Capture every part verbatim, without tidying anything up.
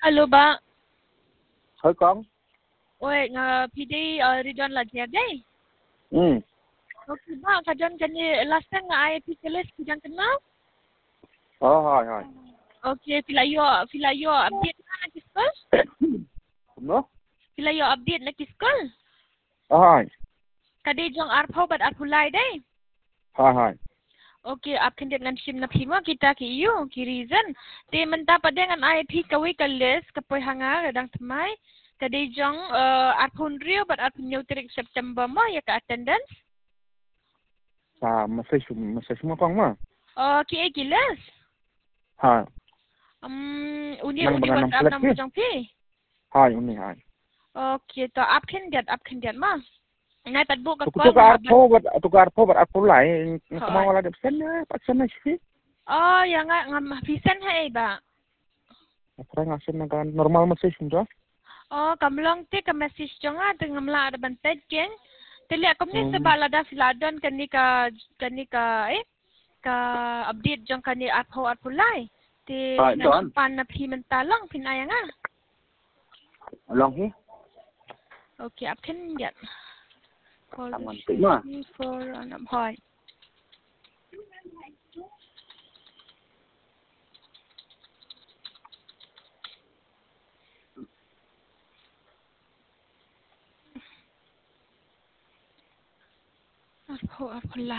Halo, Ba. Thôi con. Oi, nga P D uh, Ridwan lagi ada. Hmm. Okay, Ba, kajan kan last time nga I P kelas kajan kenal? Oh, rồi rồi. Okay, pila yo pila yo update na lagi sekolah? Nó. Pila yo update lagi sekolah? Oh, rồi. Kade jong arpau bat arpulai deh. Rồi rồi. Okay, akan dengan sim na pima kita ki iyo ki reason. Te menta pada dengan I P kawi kelas kapoy hanga kadang temai. Kade jong uh, arpun rio bat arpun neutrik September mo ya ka attendance. À, masih masih semua con mà. Uh, ki e kelas. Rồi. Um, uni Nang uni bangan WhatsApp plek nang ke? bujang pi. Rồi, uni rồi. Okay, to up kan diat up kan diat ma. Ngai pat bu ka Tụ call tụ gar po bat tụ gar po bat aku lại Thôi. mau wala de sen na pat sen na sih. Oh, ya nga ngam pisen hai ba. Apa ngasen na kan normal masih sudah. Oh, kamlong te ka message jonga te ngamla ada bantet ken. Teli akom ni Hmm. sebala da filadon kani ka kani ka eh ka update jong kani atho atpulai. Te Rồi, ngan John. pan na phi mentalong pinaya nga. Long hi. Okay, up kan diat. Call Làm ngắn tĩnh mà. for anam hoi. Atho atpulai.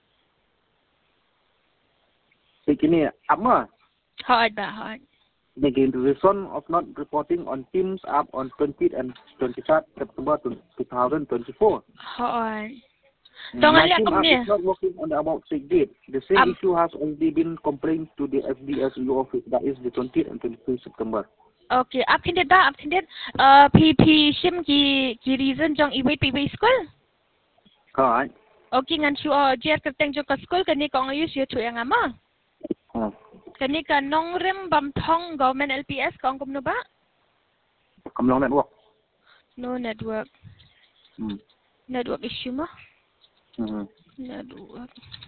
Thì cái này ấm mà. Hoi ba hoi. Again, the reason of not reporting on Teams app on twentieth and twenty-third September two thousand twenty-four. Hoi. Tong My ali team akom app ni. is not working on the about sick date. The same Um, issue has already been complained to the S D S U office. That is the twentieth and twenty-fifth September. Okay, up kan diat ba up kan diat. Uh, P P sim ki ki reason jong iway P P school. Alright. Okay, ngan su uh, jer kerteng jong ka school kani ko ngayus yo tu yang ama. Uh, Kani ka nongrim bam thong government L P S ko angkom no ba? Cầm long network. No network. Mm. Network issue mah. Mm. Network.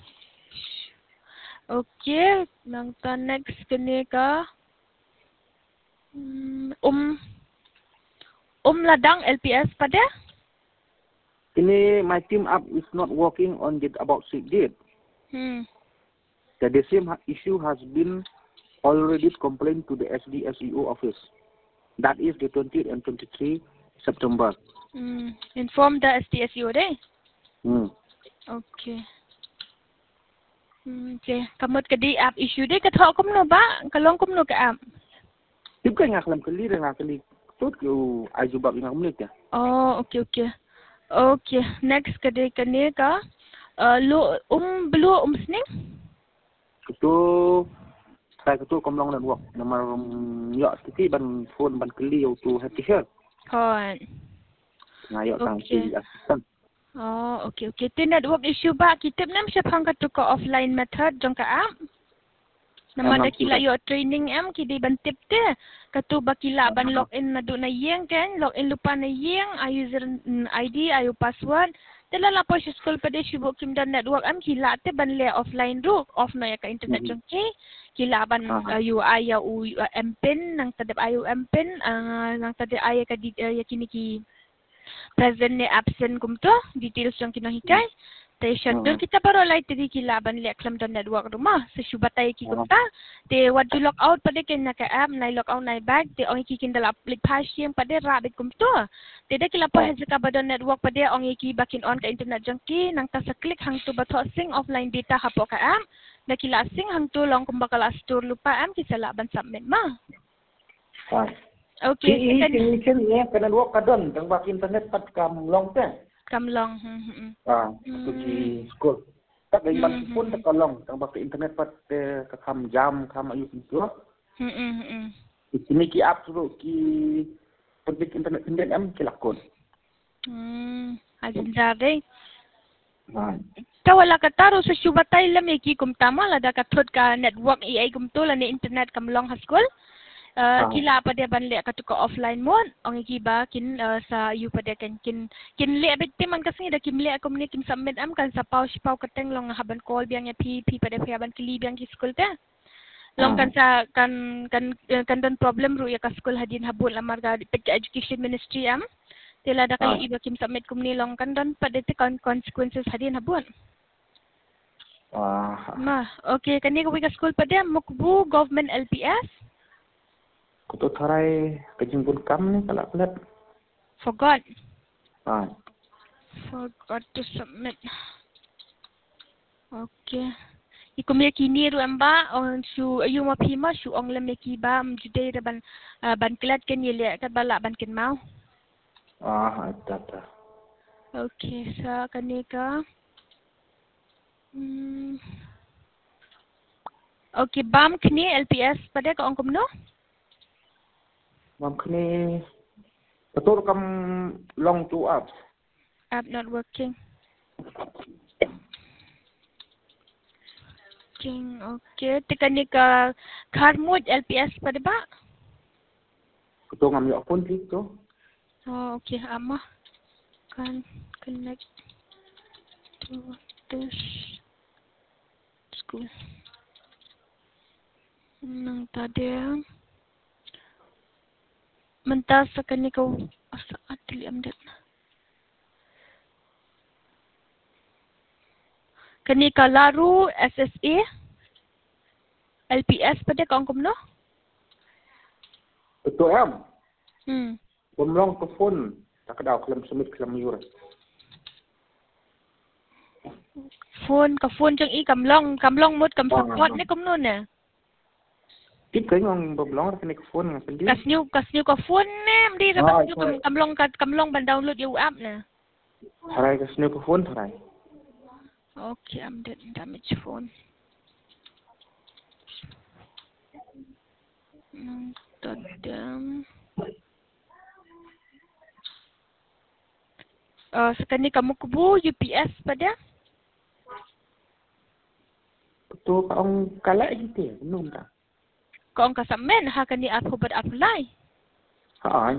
Okay, nang ta next kani ka um um, um ladang L P S pada? Ini my team app is not working on the about sick date. Hmm. The same ha- issue has been already complained to the S D S U office. That is the twentieth and twenty-third September. Hmm. Inform the S D S U deh. Hmm. Okay. Hmm, okay. Kamot ka di app issue deh katho kom no ba? Kalong kom no ka app. Tiếp cái ngạc làm cái ly ngạc cái ly tốt kiểu ai dùng bạc ngạc mới kìa. Oh, okay, okay. Okay, next kade kane ka uh, lo um blue um sning. Itu saya itu cầm long network. Nama ya tadi ban phone ban cái ly auto happy share. Hon. Ngayak tang Okay. si assistant. Oh, okay, okay. Ti network issue ba kita nam siya pang ka to ka offline method jong ka app. Nama Em da làm kila sudah. yo training am ki di ban tip te. Katu ba kila ban login na do na yeng kan, login lupa na yeng, ay user mm, I D, ayo password. Tela la po sa school pa de shibok kim da network am kila te ban le offline ro, off na ya ka internet Mhm. jong ki. Kila ban Ah. ayo aya u uh, mpin nang tadep ayo mpin uh, nang tadep aya ka di uh, ya kini ki present ni absent kum to details jong kinahikay. Te schedule Mhm. kita baru lai tadi kilaban le klam dan network rumah sesubatai ki Ah. kumta te what you log out pada ken na ka app nai log out nai back te ong ki kin dala application pada rabbit kumto te da kila pa Ah. hezka badan network pada ong ki bakin on ka internet jangki nang ta sa click hang tu bato sing offline data hapo ka app na kila sing hang tu long kum bakal store lupa am ki sala ban submit ma. Ah. Okay, Thì second cái cái này cái network cái đơn trong bạc internet bắt cầm long thế. kam long. Hmm, hmm, hmm. À, tôi chỉ school. Tất cả bạn Hmm, pun tak long trong bạc internet bắt cái kham jam kham ayu itu. Hmm, hmm, hmm. Di sini ki app suruh ki petik internet internet am ki lakon. Hmm, ajin jade. Ah. Tawala ka taro sa subatay lam iki kum tama la da ka thot ka network i ay kum to la ni internet kam long ha school. Uh, Ah. kila pa de ban le ka to ka offline mon ong iki ba kin uh, sa you pa de kan kin kin le bit ti man kasi da kim le akom ni kim submit am kan sa pau pau ka teng long haban call biang ya pi pi pa de pa ban kili biang ki school ta. Long kan sa kan kan kan dan problem ru ya ka school hadin habun lamar ga pek education ministry am. Tela da kay iba kim submit kum ni long kan dan pada te consequences hadin habun. Ah. Ma, okay kani ko ka school pada mukbu government L P S. Kuto tharai kajimpun kam ni kalak pelat. Forgot. Ah. Forgot to submit. Okay. Iku me kini ru amba on su ayu ma phima su ong lam ki ba am jude ban ban klat ken yele ka bala ban ken mau. Ah, ta ta. Okay, sa kani ka. Hmm. Okay, bam kini L P S pada ka ong kumno? Mam kini betul kam long two apps. App not working. Working, okay. Tekan ni ka Karmud L P S pada ba? Betul ngam yo pun tu. Oh, okay. Ama kan connect to this school. Nang tadi mentas akan ni kau saat dili amdet. Kani ka laru S S A L P S pada kau kumno? Betul am. Hmm. Bomlong ke phone tak ada kelam submit kelam yur. Phone ka phone jang i kamlong kamlong mut kam support ni kumno na. Tip kay ngong bomlong kani ke phone ngam pendi. Kasnyu kasnyu ka phone ni mdi ra kasnyu kam kamlong ka kamlong ban download yu app na. Tharai ke sne ke phone tharai. Okay, I'm dead damage phone. Hmm, tadam. Uh, sekali kamu kubu U P S pada? Betul ka ong kalak gitu belum tak? Kau angka submit ha kani aku ber apply. Ha.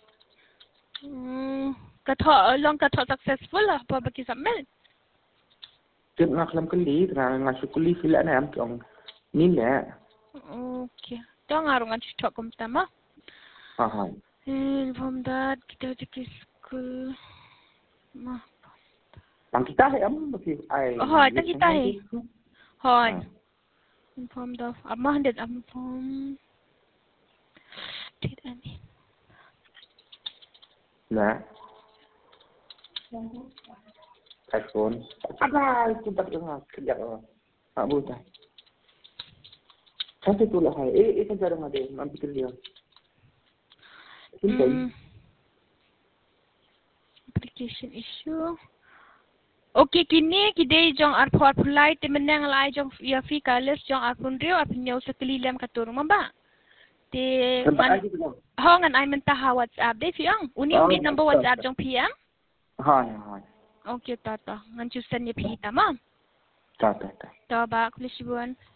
Hmm, kata long kata successful lah apa bagi submit. Tip nak kelam keli kena ngasu keli filat ni am tong ni le. Okay. Dah ngarung an stok kum tama. Ha ha. And from that kita di school. Mah. Tang kita hai am bagi ai. Oh, tang kita hai. Hoi. Inform of amah dan inform. Did any? Nah. iPhone. Apa itu tak dengar kerja orang. Tak boleh. Sampai tu lah hai. Eh, eh kerja dengan dia. Mampu kerja. Hmm. Application issue. Okay, kini kita jong arpo apply temenang lai jong ya fi kalis jong arpun rio arpun nyau sekali lem katur mamba. Te man hongan ai mentah ha WhatsApp deh fiang. Uni uni number WhatsApp jong P M. Ha ha. Okay, tata. Ngan chusan ya pi tama. Tata. Ta ba kulis buan.